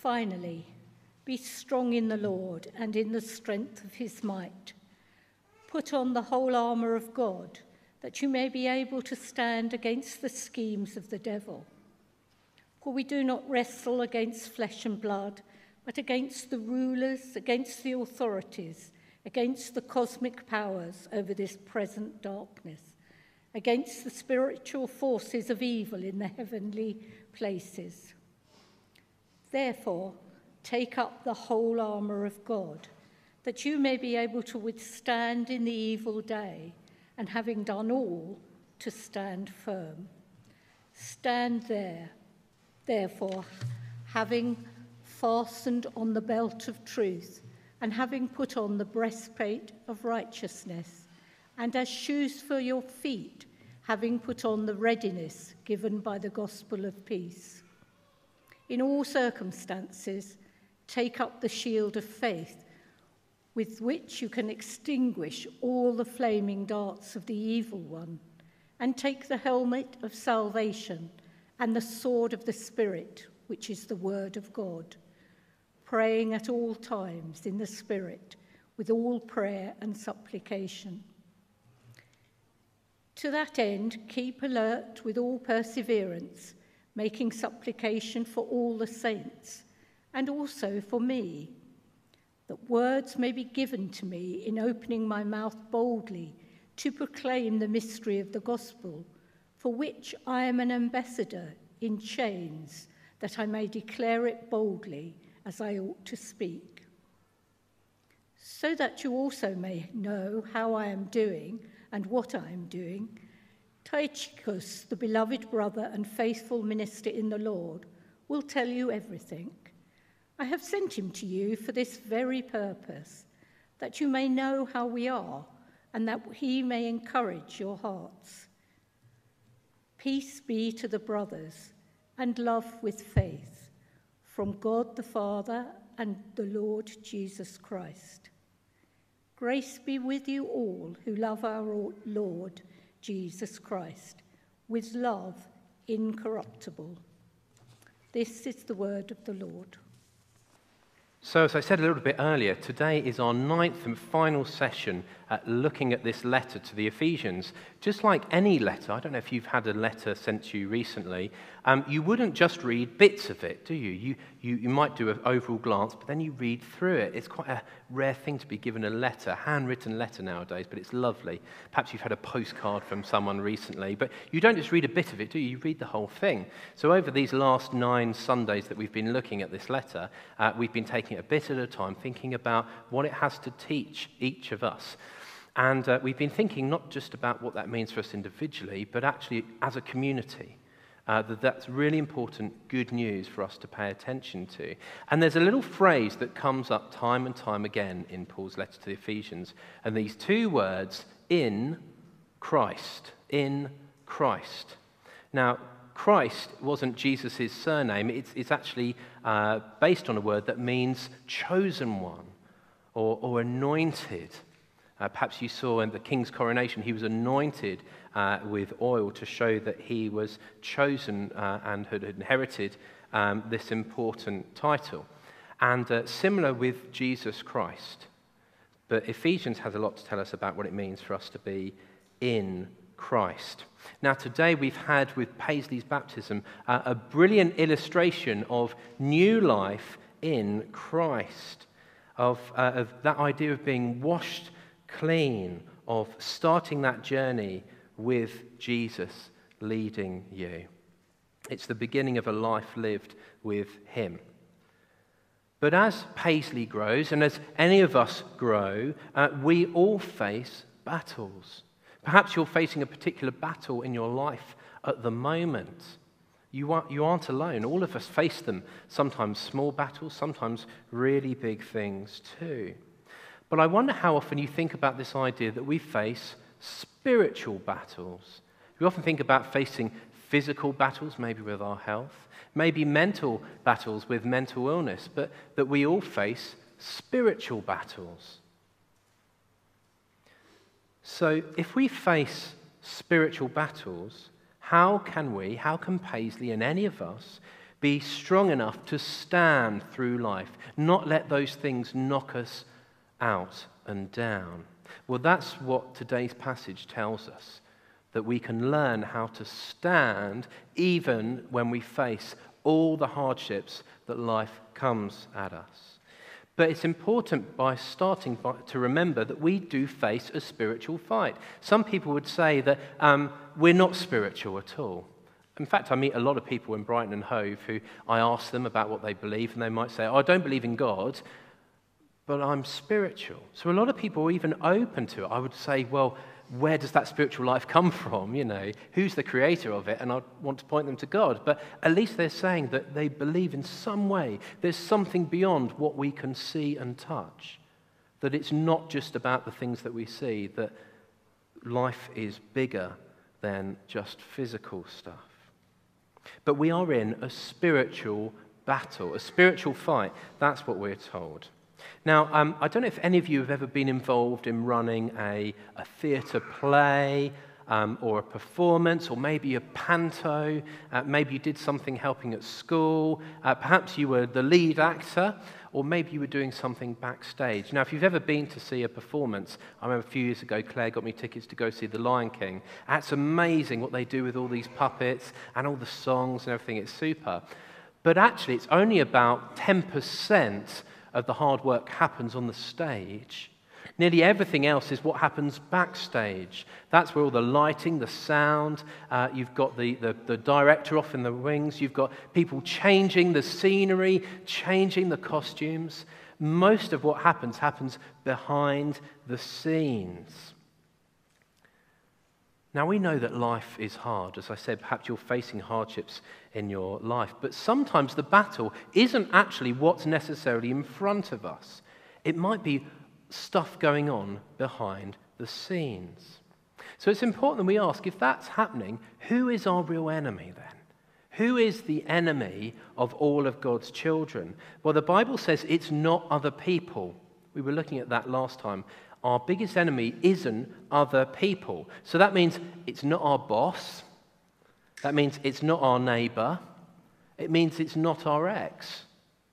Finally, be strong in the Lord and in the strength of his might. Put on the whole armour of God, that you may be able to stand against the schemes of the devil. For we do not wrestle against flesh and blood, but against the rulers, against the authorities, against the cosmic powers over this present darkness, against the spiritual forces of evil in the heavenly places. Therefore, take up the whole armour of God, that you may be able to withstand in the evil day, and having done all, to stand firm. Stand therefore, having fastened on the belt of truth, and having put on the breastplate of righteousness, and as shoes for your feet, having put on the readiness given by the gospel of peace. In all circumstances, take up the shield of faith, with which you can extinguish all the flaming darts of the evil one, and take the helmet of salvation and the sword of the Spirit, which is the word of God, praying at all times in the Spirit, with all prayer and supplication. To that end, keep alert with all perseverance, making supplication for all the saints, and also for me, that words may be given to me in opening my mouth boldly to proclaim the mystery of the gospel, for which I am an ambassador in chains, that I may declare it boldly as I ought to speak. So that you also may know how I am doing and what I am doing, Tychicus, the beloved brother and faithful minister in the Lord, will tell you everything. I have sent him to you for this very purpose, that you may know how we are, and that he may encourage your hearts. Peace be to the brothers, and love with faith, from God the Father and the Lord Jesus Christ. Grace be with you all who love our Lord Jesus Christ, with love incorruptible. This is the word of the Lord. So, as I said a little bit earlier, today is our 9th and final session at looking at this letter to the Ephesians. Just like any letter, I don't know if you've had a letter sent to you recently, you wouldn't just read bits of it, do you? You might do an overall glance, but then you read through it. It's quite a rare thing to be given a letter, handwritten letter nowadays, but it's lovely. Perhaps you've had a postcard from someone recently, but you don't just read a bit of it, do you? You read the whole thing. So over these last 9 Sundays that we've been looking at this letter, we've been taking it a bit at a time, thinking about what it has to teach each of us. And we've been thinking not just about what that means for us individually, but actually as a community. That's really important, good news for us to pay attention to. And there's a little phrase that comes up time and time again in Paul's letter to the Ephesians, and these 2 words, in Christ, in Christ. Now, Christ wasn't Jesus' surname. It's actually based on a word that means chosen one or anointed. Perhaps you saw in the king's coronation, he was anointed with oil to show that he was chosen and had inherited this important title. And similar with Jesus Christ. But Ephesians has a lot to tell us about what it means for us to be in Christ. Now, today we've had with Paisley's baptism a brilliant illustration of new life in Christ, of that idea of being washed clean, of starting that journey with Jesus leading you. It's the beginning of a life lived with him. But as Paisley grows, and as any of us grow, we all face battles. Perhaps you're facing a particular battle in your life at the moment. You aren't alone. All of us face them. Sometimes small battles, sometimes really big things too. But I wonder how often you think about this idea that we face spiritual battles. We often think about facing physical battles, maybe with our health, maybe mental battles with mental illness, but that we all face spiritual battles. So if we face spiritual battles, how can Paisley and any of us Be strong enough to stand through life, not let those things knock us out and down. Well, that's what today's passage tells us, that we can learn how to stand even when we face all the hardships that life comes at us. But it's important to remember that we do face a spiritual fight. Some people would say that we're not spiritual at all. In fact, I meet a lot of people in Brighton and Hove who I ask them about what they believe, and they might say, I don't believe in God, but I'm spiritual. So a lot of people are even open to it. I would say, well, where does that spiritual life come from? Who's the creator of it? And I want to point them to God. But at least they're saying that they believe in some way there's something beyond what we can see and touch, that it's not just about the things that we see, that life is bigger than just physical stuff. But we are in a spiritual battle, a spiritual fight. That's what we're told. Now, I don't know if any of you have ever been involved in running a theatre play or a performance, or maybe a panto. Maybe you did something helping at school. Perhaps you were the lead actor, or maybe you were doing something backstage. Now, if you've ever been to see a performance, I remember a few years ago, Claire got me tickets to go see The Lion King. It's amazing what they do with all these puppets and all the songs and everything. It's super. But actually, it's only about 10% of the hard work happens on the stage. Nearly everything else is what happens backstage. That's where all the lighting, the sound, you've got the director off in the wings, you've got people changing the scenery, changing the costumes. Most of what happens behind the scenes. Now, we know that life is hard. As I said, perhaps you're facing hardships in your life. But sometimes the battle isn't actually what's necessarily in front of us. It might be stuff going on behind the scenes. So it's important that we ask, if that's happening, who is our real enemy then? Who is the enemy of all of God's children? Well, the Bible says it's not other people. We were looking at that last time. Our biggest enemy isn't other people. So that means it's not our boss. That means it's not our neighbor. It means it's not our ex.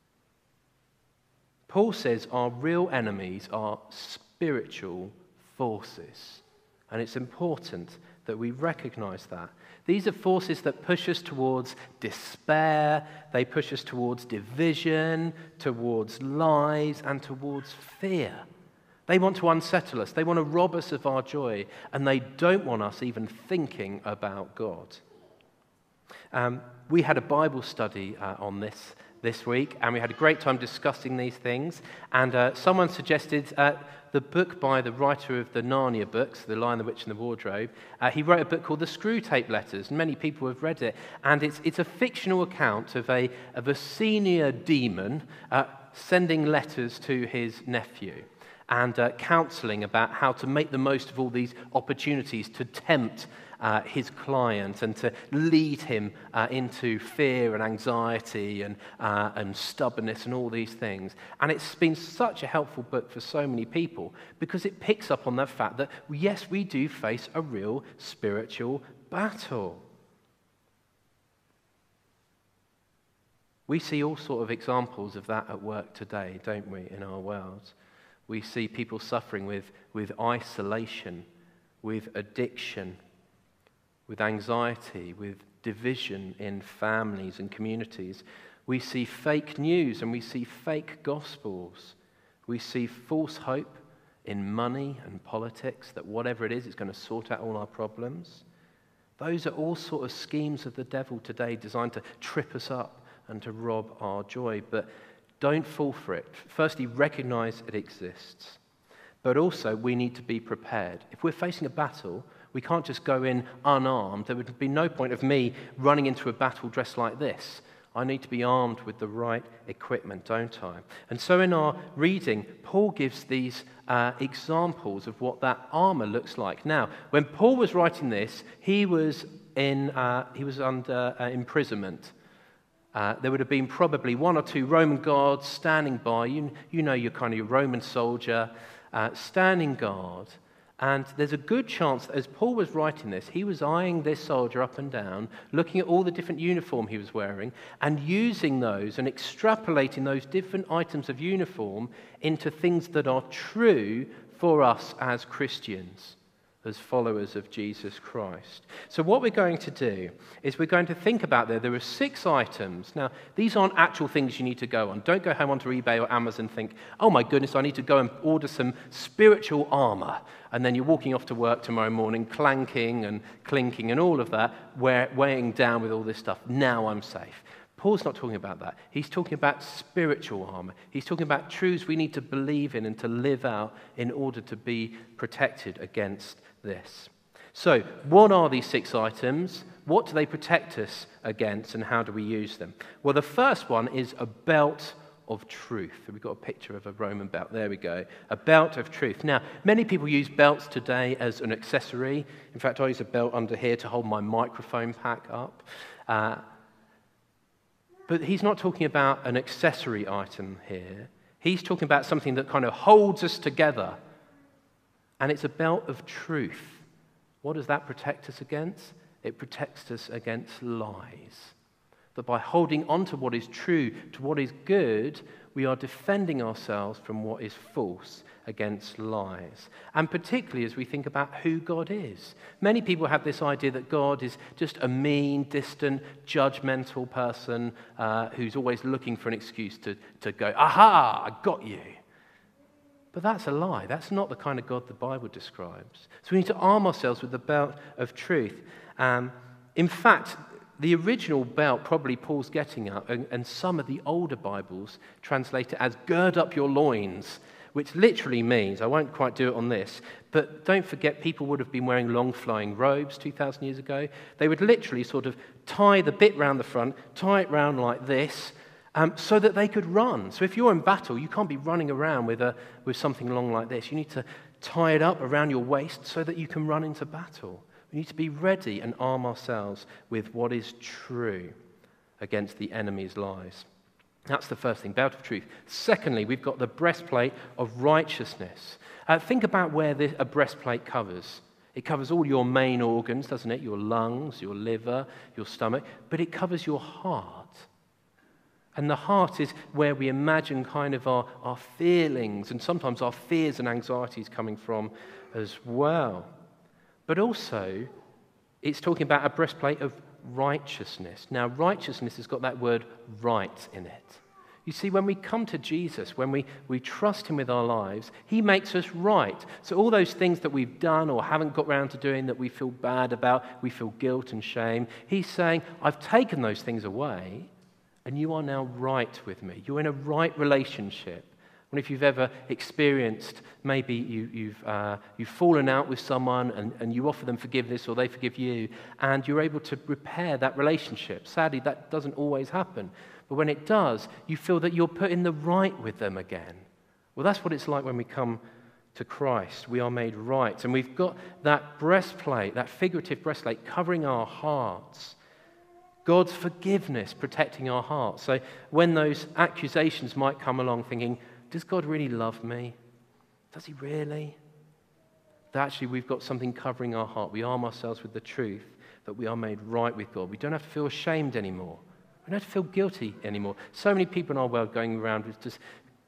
Paul says our real enemies are spiritual forces. And it's important that we recognize that. These are forces that push us towards despair. They push us towards division, towards lies, and towards fear. They want to unsettle us. They want to rob us of our joy. And they don't want us even thinking about God. We had a Bible study on this week, and we had a great time discussing these things. And someone suggested the book by the writer of the Narnia books, The Lion, the Witch, and the Wardrobe. He wrote a book called The Screwtape Letters, and many people have read it. And it's a fictional account of a senior demon sending letters to his nephew, and counseling about how to make the most of all these opportunities to tempt his client and to lead him into fear and anxiety and stubbornness and all these things. And it's been such a helpful book for so many people because it picks up on the fact that, yes, we do face a real spiritual battle. We see all sort of examples of that at work today, don't we, in our world? We see people suffering with isolation, with addiction, with anxiety, with division in families and communities. We see fake news and we see fake gospels. We see false hope in money and politics, that whatever it is, it's going to sort out all our problems. Those are all sort of schemes of the devil today designed to trip us up and to rob our joy. But don't fall for it. Firstly, recognize it exists. But also, we need to be prepared. If we're facing a battle, we can't just go in unarmed. There would be no point of me running into a battle dressed like this. I need to be armed with the right equipment, don't I? And so in our reading, Paul gives these examples of what that armor looks like. Now, when Paul was writing this, he was under imprisonment. There would have been probably one or two Roman guards standing by. You know, you're kind of your Roman soldier, standing guard. And there's a good chance that as Paul was writing this, he was eyeing this soldier up and down, looking at all the different uniform he was wearing, and using those and extrapolating those different items of uniform into things that are true for us as Christians, as followers of Jesus Christ. So what we're going to do is we're going to think about there are 6 items. Now, these aren't actual things you need to go on. Don't go home onto eBay or Amazon and think, oh my goodness, I need to go and order some spiritual armor. And then you're walking off to work tomorrow morning, clanking and clinking and all of that, weighing down with all this stuff. Now I'm safe. Paul's not talking about that. He's talking about spiritual armor. He's talking about truths we need to believe in and to live out in order to be protected against this. So, what are these 6 items? What do they protect us against, and how do we use them? Well, the first one is a belt of truth. We've got a picture of a Roman belt. There we go. A belt of truth. Now, many people use belts today as an accessory. In fact, I use a belt under here to hold my microphone pack up. But he's not talking about an accessory item here. He's talking about something that kind of holds us together. And it's a belt of truth. What does that protect us against? It protects us against lies. That by holding on to what is true, to what is good, we are defending ourselves from what is false, against lies. And particularly as we think about who God is. Many people have this idea that God is just a mean, distant, judgmental person who's always looking for an excuse to go, aha, I got you. But that's a lie. That's not the kind of God the Bible describes. So we need to arm ourselves with the belt of truth. In fact, the original belt probably Paul's getting at, and some of the older Bibles translate it as gird up your loins, which literally means, I won't quite do it on this, but don't forget people would have been wearing long flowing robes 2,000 years ago. They would literally sort of tie the bit round the front, tie it round like this, so that they could run. So if you're in battle, you can't be running around with something long like this. You need to tie it up around your waist so that you can run into battle. We need to be ready and arm ourselves with what is true against the enemy's lies. That's the first thing, belt of truth. Secondly, we've got the breastplate of righteousness. Think about where a breastplate covers. It covers all your main organs, doesn't it? Your lungs, your liver, your stomach, but it covers your heart. And the heart is where we imagine kind of our feelings and sometimes our fears and anxieties coming from as well. But also, it's talking about a breastplate of righteousness. Now, righteousness has got that word right in it. You see, when we come to Jesus, when we trust him with our lives, he makes us right. So all those things that we've done or haven't got round to doing that we feel bad about, we feel guilt and shame, he's saying, I've taken those things away, and you are now right with me. You're in a right relationship. And if you've ever experienced, maybe you've fallen out with someone and you offer them forgiveness or they forgive you, and you're able to repair that relationship. Sadly, that doesn't always happen. But when it does, you feel that you're put in the right with them again. Well, that's what it's like when we come to Christ. We are made right. And we've got that breastplate, that figurative breastplate, covering our hearts. God's forgiveness protecting our hearts. So when those accusations might come along thinking, does God really love me? Does he really? That actually we've got something covering our heart. We arm ourselves with the truth that we are made right with God. We don't have to feel ashamed anymore. We don't have to feel guilty anymore. So many people in our world going around with just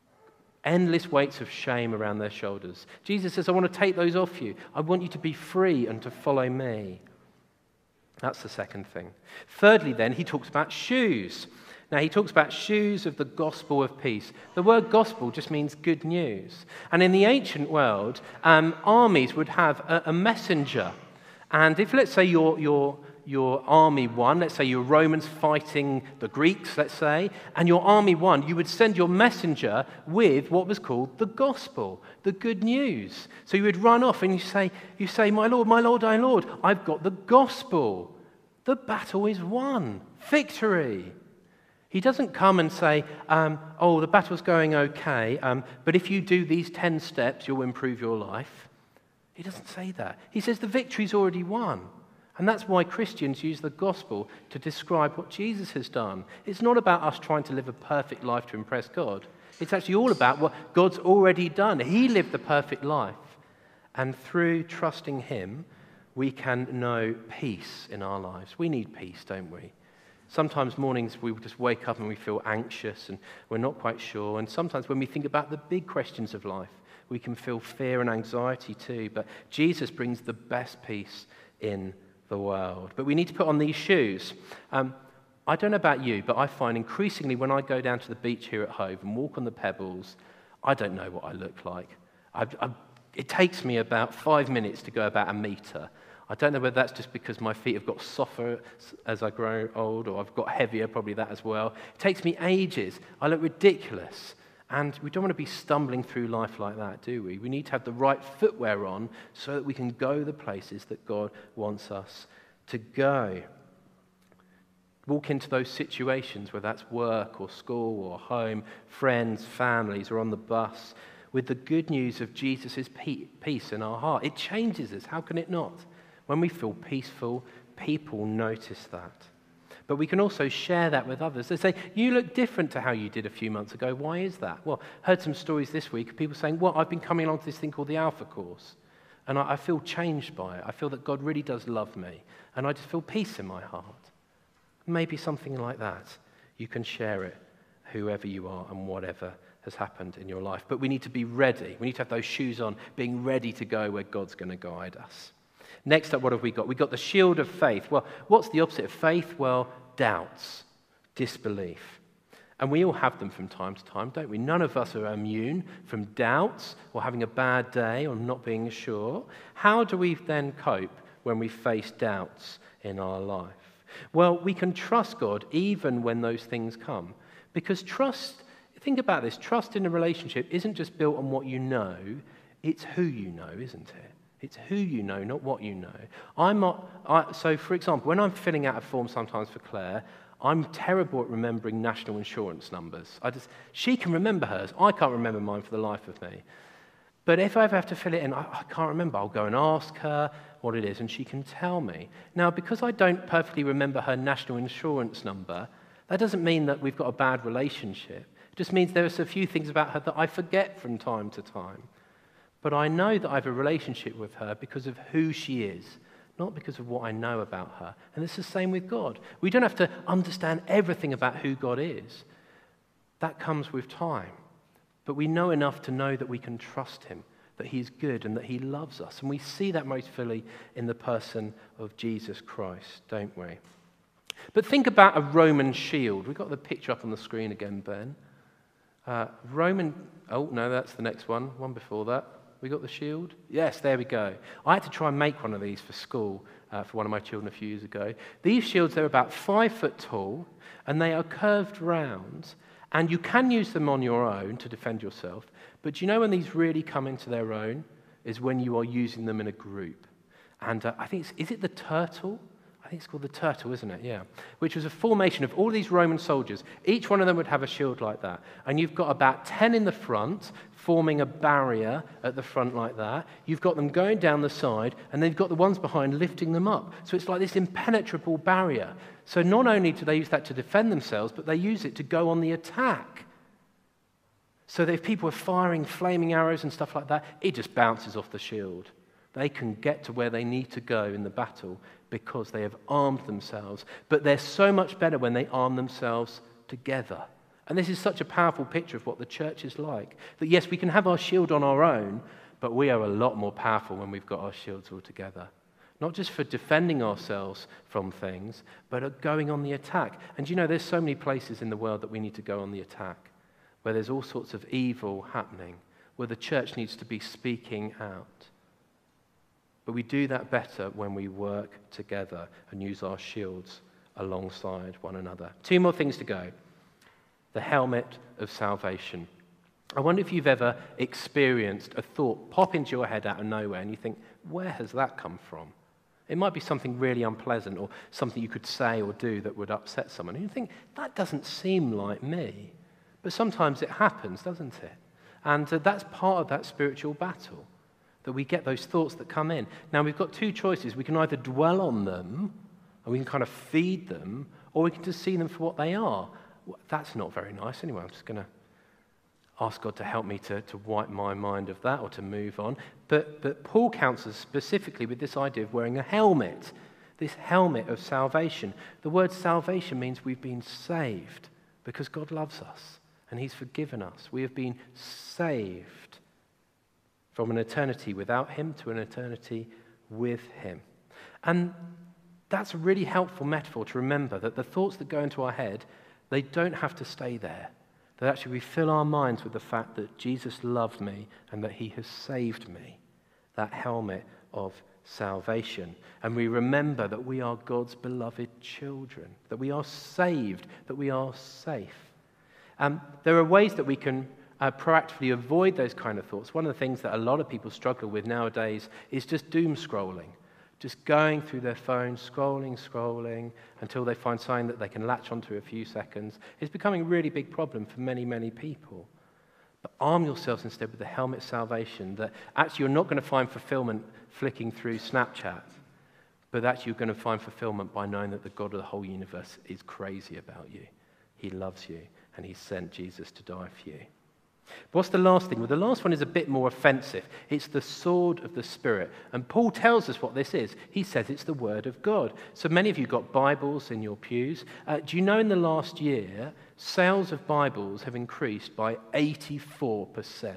endless weights of shame around their shoulders. Jesus says, I want to take those off you. I want you to be free and to follow me. That's the second thing. Thirdly, then, he talks about shoes. Now, he talks about shoes of the gospel of peace. The word gospel just means good news. And in the ancient world, armies would have a messenger. And if, let's say, your army won, let's say you're Romans fighting the Greeks, let's say, and your army won, you would send your messenger with what was called the gospel, the good news. So you would run off and you say, my Lord, my Lord, I've got the gospel. The battle is won. Victory. He doesn't come and say, the battle's going okay, but if you do these 10 steps, you'll improve your life. He doesn't say that. He says the victory's already won. And that's why Christians use the gospel to describe what Jesus has done. It's not about us trying to live a perfect life to impress God. It's actually all about what God's already done. He lived the perfect life. And through trusting him, we can know peace in our lives. We need peace, don't we? Sometimes mornings we just wake up and we feel anxious and we're not quite sure. And sometimes when we think about the big questions of life, we can feel fear and anxiety too. But Jesus brings the best peace in the world. But we need to put on these shoes. I don't know about you, but I find increasingly when I go down to the beach here at Hove and walk on the pebbles, I don't know what I look like. It takes me about 5 minutes to go about a metre. I don't know whether that's just because my feet have got softer as I grow old, or I've got heavier, probably that as well. It takes me ages. I look ridiculous. And we don't want to be stumbling through life like that, do we? We need to have the right footwear on so that we can go the places that God wants us to go. Walk into those situations, whether that's work or school or home, friends, families, or on the bus, with the good news of Jesus' peace in our heart. It changes us. How can it not? When we feel peaceful, people notice that. But we can also share that with others. They say, you look different to how you did a few months ago. Why is that? Well, I heard some stories this week of people saying, well, I've been coming along to this thing called the Alpha Course, and I feel changed by it. I feel that God really does love me, and I just feel peace in my heart. Maybe something like that. You can share it, whoever you are and whatever has happened in your life. But we need to be ready. We need to have those shoes on, being ready to go where God's going to guide us. Next up, what have we got? We've got the shield of faith. Well, what's the opposite of faith? Well, doubts, disbelief. And we all have them from time to time, don't we? None of us are immune from doubts or having a bad day or not being sure. How do we then cope when we face doubts in our life? Well, we can trust God even when those things come. Because trust, think about this, trust in a relationship isn't just built on what you know, it's who you know, isn't it? It's who you know, not what you know. So, for example, when I'm filling out a form sometimes for Claire, I'm terrible at remembering national insurance numbers. She can remember hers. I can't remember mine for the life of me. But if I ever have to fill it in, I can't remember. I'll go and ask her what it is, and she can tell me. Now, because I don't perfectly remember her national insurance number, that doesn't mean that we've got a bad relationship. It just means there are a few things about her that I forget from time to time. But I know that I have a relationship with her because of who she is, not because of what I know about her. And it's the same with God. We don't have to understand everything about who God is. That comes with time. But we know enough to know that we can trust him, that he's good and that he loves us. And we see that most fully in the person of Jesus Christ, don't we? But think about a Roman shield. We've got the picture up on the screen again, Ben. That's the next one. One before that. We got the shield? Yes, there we go. I had to try and make one of these for school for one of my children a few years ago. These shields, they're about 5 foot tall, and they are curved round, and you can use them on your own to defend yourself. But do you know when these really come into their own is when you are using them in a group. And I think is it the Turtle? I think it's called the Turtle, isn't it? Yeah. Which was a formation of all these Roman soldiers. Each one of them would have a shield like that. And you've got about 10 in the front, forming a barrier at the front like that. You've got them going down the side, and they've got the ones behind lifting them up. So it's like this impenetrable barrier. So not only do they use that to defend themselves, but they use it to go on the attack. So that if people are firing flaming arrows and stuff like that, it just bounces off the shield. They can get to where they need to go in the battle because they have armed themselves. But they're so much better when they arm themselves together. And this is such a powerful picture of what the church is like. That yes, we can have our shield on our own, but we are a lot more powerful when we've got our shields all together. Not just for defending ourselves from things, but going on the attack. And you know, there's so many places in the world that we need to go on the attack, where there's all sorts of evil happening, where the church needs to be speaking out. But we do that better when we work together and use our shields alongside one another. 2 more things to go. The helmet of salvation. I wonder if you've ever experienced a thought pop into your head out of nowhere and you think, where has that come from? It might be something really unpleasant or something you could say or do that would upset someone. And you think, that doesn't seem like me. But sometimes it happens, doesn't it? And that's part of that spiritual battle. That we get those thoughts that come in. Now, we've got 2 choices. We can either dwell on them, and we can kind of feed them, or we can just see them for what they are. Well, that's not very nice anyway. I'm just going to ask God to help me to wipe my mind of that or to move on. But Paul counsels specifically with this idea of wearing a helmet, this helmet of salvation. The word salvation means we've been saved because God loves us and he's forgiven us. We have been saved from an eternity without him to an eternity with him. And that's a really helpful metaphor to remember that the thoughts that go into our head, they don't have to stay there. That actually we fill our minds with the fact that Jesus loved me and that he has saved me. That helmet of salvation. And we remember that we are God's beloved children, that we are saved, that we are safe. There are ways that we can proactively avoid those kind of thoughts. One of the things that a lot of people struggle with nowadays is just doom scrolling. Just going through their phone, scrolling, until they find something that they can latch onto a few seconds. It's becoming a really big problem for many, many people. But arm yourselves instead with the helmet of salvation, that actually you're not going to find fulfillment flicking through Snapchat, but actually you're going to find fulfillment by knowing that the God of the whole universe is crazy about you. He loves you, and he sent Jesus to die for you. But what's the last thing? Well, the last one is a bit more offensive. It's the sword of the Spirit. And Paul tells us what this is. He says it's the Word of God. So many of you got Bibles in your pews. Do you know in the last year, sales of Bibles have increased by 84%?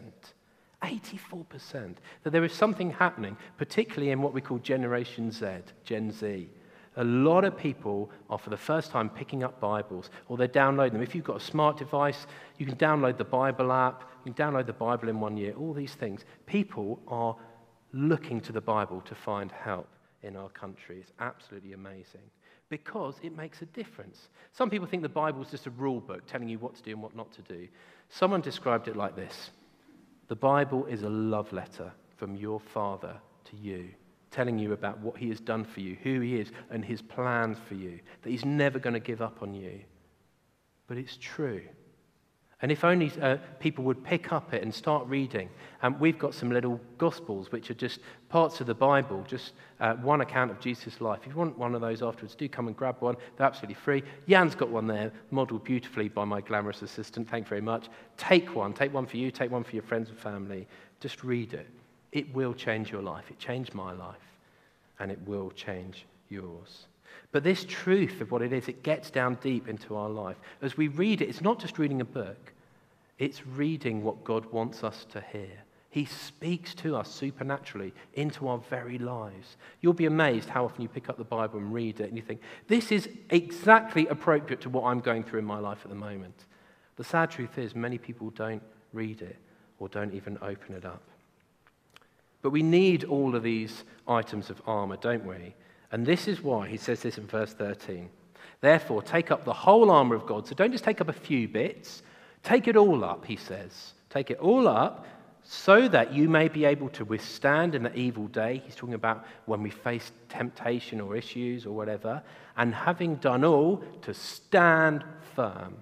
84%. That there is something happening, particularly in what we call Generation Z, Gen Z. A lot of people are for the first time picking up Bibles, or they're downloading them. If you've got a smart device, you can download the Bible app, you can download the Bible in 1 year, all these things. People are looking to the Bible to find help in our country. It's absolutely amazing because it makes a difference. Some people think the Bible is just a rule book telling you what to do and what not to do. Someone described it like this: the Bible is a love letter from your Father to you, telling you about what he has done for you, who he is, and his plans for you, that he's never going to give up on you. But it's true. And if only people would pick up it and start reading. We've got some little Gospels, which are just parts of the Bible, just one account of Jesus' life. If you want one of those afterwards, do come and grab one. They're absolutely free. Jan's got one there, modelled beautifully by my glamorous assistant. Thank you very much. Take one. Take one for you. Take one for your friends and family. Just read it. It will change your life. It changed my life, and it will change yours. But this truth of what it is, it gets down deep into our life. As we read it, it's not just reading a book. It's reading what God wants us to hear. He speaks to us supernaturally into our very lives. You'll be amazed how often you pick up the Bible and read it and you think, this is exactly appropriate to what I'm going through in my life at the moment. The sad truth is many people don't read it or don't even open it up. But we need all of these items of armor, don't we? And this is why he says this in verse 13. Therefore, take up the whole armor of God. So don't just take up a few bits. Take it all up, he says. Take it all up so that you may be able to withstand in the evil day. He's talking about when we face temptation or issues or whatever. And having done all, to stand firm.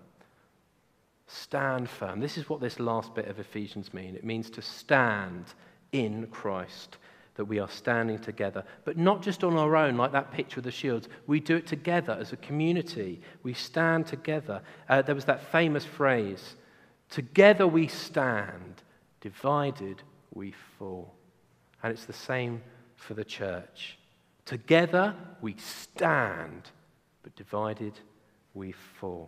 Stand firm. This is what this last bit of Ephesians means. It means to stand in Christ, that we are standing together, but not just on our own, like that picture of the shields. We do it together as a community. We stand together. There was that famous phrase, together we stand, divided we fall. And it's the same for the church. Together we stand, but divided we fall.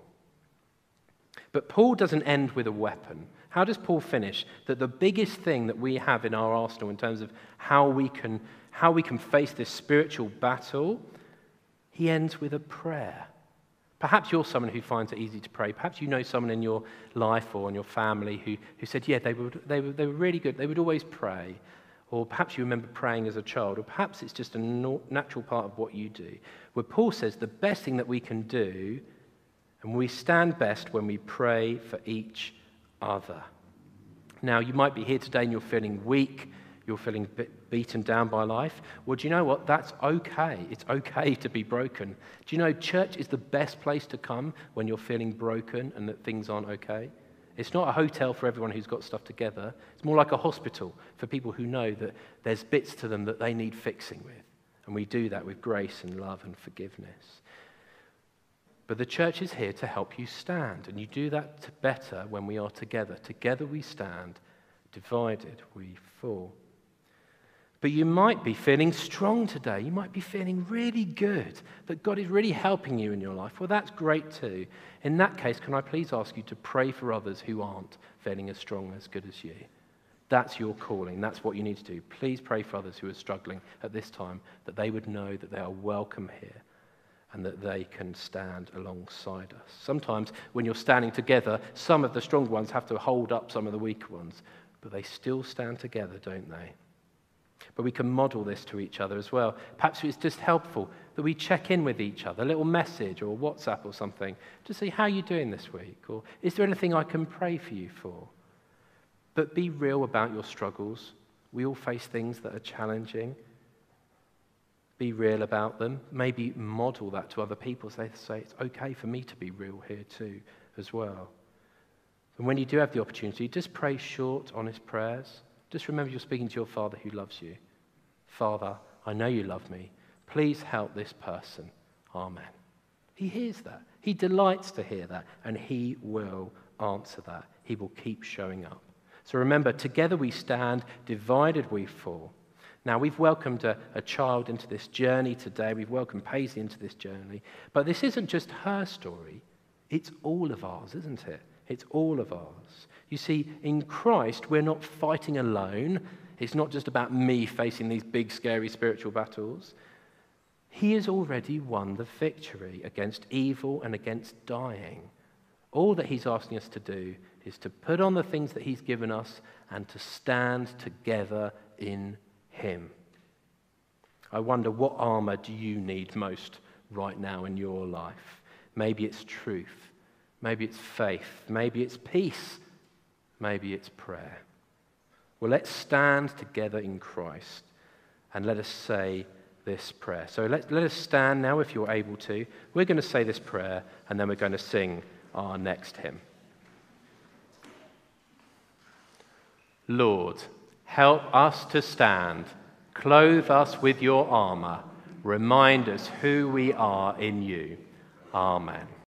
But Paul doesn't end with a weapon. How does Paul finish? That the biggest thing that we have in our arsenal in terms of how we can face this spiritual battle, he ends with a prayer. Perhaps you're someone who finds it easy to pray. Perhaps you know someone in your life or in your family who said, yeah, they were really good. They would always pray. Or perhaps you remember praying as a child. Or perhaps it's just a natural part of what you do. Where Paul says the best thing that we can do, and we stand best when we pray for each other. Now, you might be here today and you're feeling weak, you're feeling beaten down by life. Well, do you know what? That's okay. It's okay to be broken. Do you know church is the best place to come when you're feeling broken and that things aren't okay? It's not a hotel for everyone who's got stuff together. It's more like a hospital for people who know that there's bits to them that they need fixing with. And we do that with grace and love and forgiveness. But the church is here to help you stand, and you do that better when we are together. Together we stand, divided we fall. But you might be feeling strong today. You might be feeling really good, that God is really helping you in your life. Well, that's great too. In that case, can I please ask you to pray for others who aren't feeling as strong, as good as you? That's your calling. That's what you need to do. Please pray for others who are struggling at this time, that they would know that they are welcome here and that they can stand alongside us. Sometimes when you're standing together, some of the strong ones have to hold up some of the weaker ones, but they still stand together, don't they? But we can model this to each other as well. Perhaps it's just helpful that we check in with each other, a little message or WhatsApp or something, to see how you're doing this week, or is there anything I can pray for you for? But be real about your struggles. We all face things that are challenging. Be real about them. Maybe model that to other people. So they say, it's okay for me to be real here too, as well. And when you do have the opportunity, just pray short, honest prayers. Just remember you're speaking to your Father who loves you. Father, I know you love me. Please help this person. Amen. He hears that. He delights to hear that, and he will answer that. He will keep showing up. So remember, together we stand, divided we fall. Now, we've welcomed a child into this journey today. We've welcomed Paisley into this journey. But this isn't just her story. It's all of ours, isn't it? It's all of ours. You see, in Christ, we're not fighting alone. It's not just about me facing these big, scary spiritual battles. He has already won the victory against evil and against dying. All that he's asking us to do is to put on the things that he's given us and to stand together in him. I wonder, what armor do you need most right now in your life? Maybe it's truth. Maybe it's faith. Maybe it's peace. Maybe it's prayer. Well, let's stand together in Christ and let us say this prayer. So let us stand now if you're able to. We're going to say this prayer and then we're going to sing our next hymn. Lord, help us to stand. Clothe us with your armor. Remind us who we are in you. Amen.